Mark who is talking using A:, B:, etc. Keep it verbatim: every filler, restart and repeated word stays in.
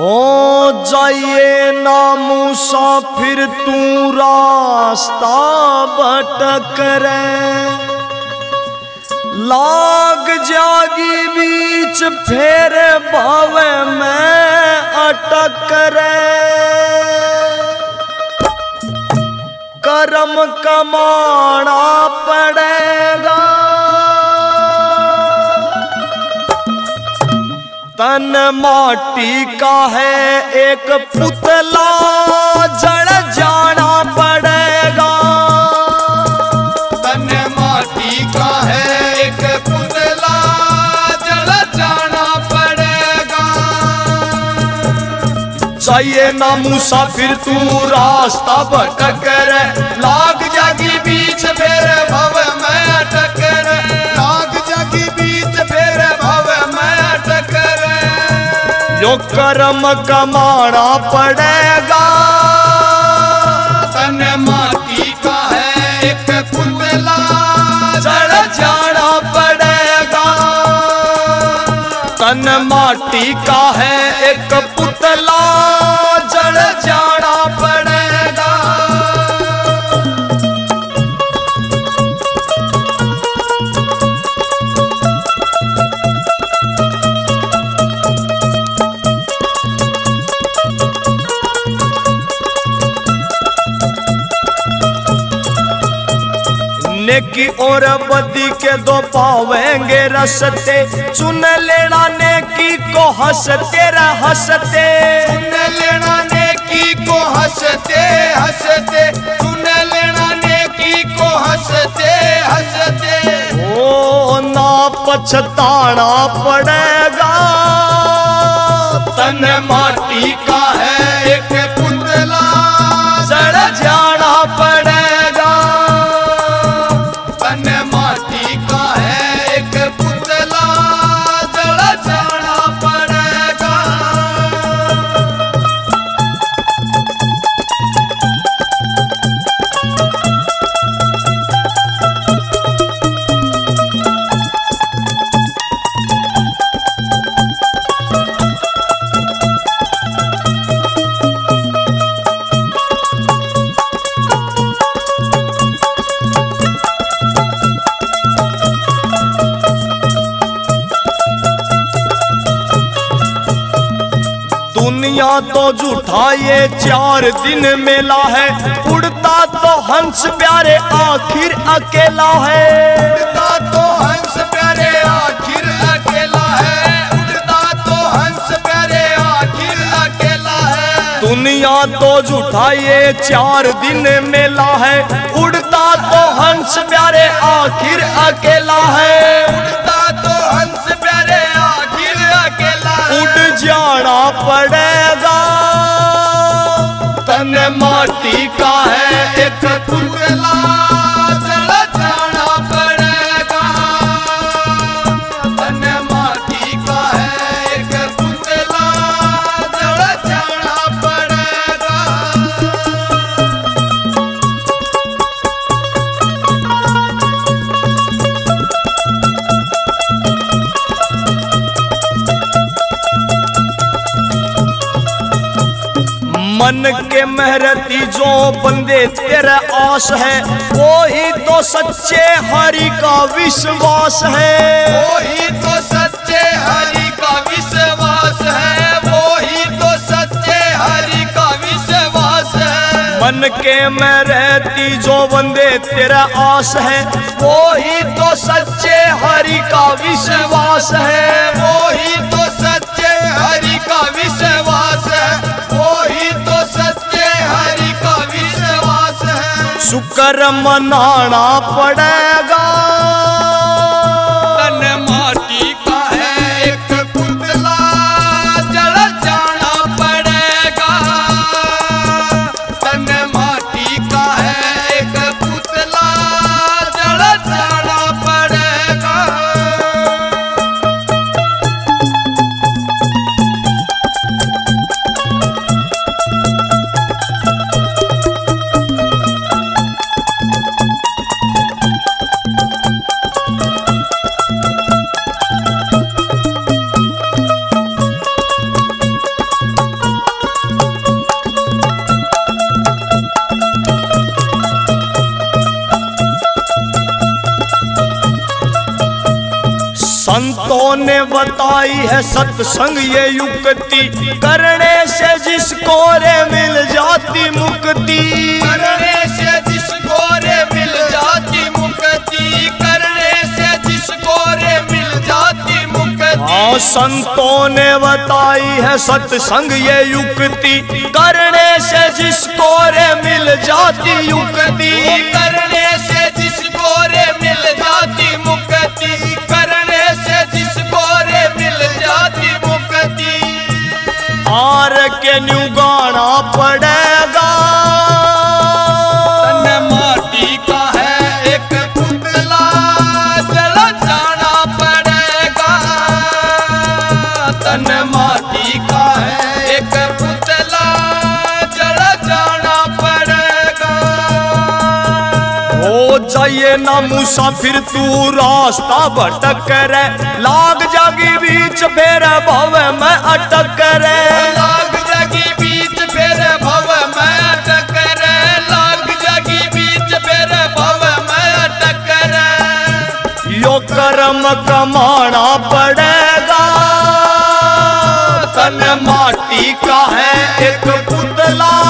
A: हो जाइए ना मुसाफिर तू रास्ता भटक रे, लाग जागी बीच फेर भावे में अटक रे। कर्म कमाना पड़ेगा, तन माटी का है एक पुतला जड़ जाना पड़ेगा।
B: तन माटी का है एक पुतला जड़ जाना पड़ेगा।
A: चाहिए ना मुसाफिर तू रास्ता भटक रे, लाग जागी बीच फेर भव में अटक रे।
B: लाग जागी बीच फेर भव में अटक रे।
A: यो कर्म कमाना पड़ेगा,
B: तन माटी का है एक पुतला
A: जड़ जाना पड़ेगा। तन माटी का है एक पुतला जड़ जाना पड़ेगा। नेकी और बदी के दो पावेंगे रसते, चुन लेना नेकी को हंसते रे हंसते।
B: चुन लेना नेकी को हंसते हंसते, चुन लेना नेकी को हंसते हंसते।
A: ओ ना पछताना पड़ेगा,
B: तन माटी का है एक पुतला
A: जड़ जाना पड़ेगा।
B: तन माटी का है एक पुतला जड़ जाना पड़ेगा।
A: दुनिया तो झूठा ये चार दिन मेला है, उड़ता तो हंस प्यारे आखिर अकेला है।
B: उड़ता तो हंस प्यारे आखिर अकेला है, उड़ता तो हंस प्यारे आखिर अकेला है।
A: दुनिया तो झूठा ये चार दिन मेला है, उड़ता तो हंस प्यारे आखिर अकेला है।
B: उड़ता तो हंस प्यारे आखिर अकेला है।
A: उड़ जाना पड़ेगा,
B: तन माटी का है एक पुतला जड़ जाना पड़ेगा। तन माटी का है एक पुतला जड़ जाना पड़ेगा।
A: मन के मेहरती जो बंदे तेरा आस है, वो ही तो सच्चे हरि का विश्वास है।
B: वो ही तो सच्चे हरि का विश्वास है, वो ही तो सच्चे हरि का विश्वास है।
A: मन के मेहरती जो बंदे तेरा आस है, वो ही तो सच्चे हरि का विश्वास है।
B: वो ही तो सच्चे हरि का विश्वास है, वो ही तो सच्चे हरि का विश्वास है।
A: शुक्र मनाना पड़ेगा,
B: तन माटी का है एक पुतला जड़ जाना पड़ेगा। तन माटी का है एक पुतला जड़ जाना पड़ेगा।
A: बताई है सत्संग ये युक्ति, करने से जिसको रे मिल जाती मुक्ति।
B: करने से जिसको रे मिल जाती मुक्ति, करने से जिसको रे मिल जाती मुक्ति।
A: हाँ संतों ने बताई है सत्संग ये युक्ति, करने से जिसको रे मिल जाती युक्ति।
B: करने से जिसको रे मिल जाती मुक्ति, करने से जिसको रे मिल जाती मुक्ति।
A: आर के न्यू गाना पड़ेगा,
B: तन माटी का है एक पुतला, जल जाना पड़ेगा। तन माटी का है एक पुतला, जल जाना पड़ेगा।
A: हो जाइए ना मुसाफिर तू रास्ता भटक रे, लाग जागी बीच फेर भव में अटक रे।
B: लाग जागी बीच फेर भव में अटक रे, लाग जागी बीच फेर भव में अटक रे।
A: यो कर्म कमाना पड़ेगा, तन माटी का है एक पुतला,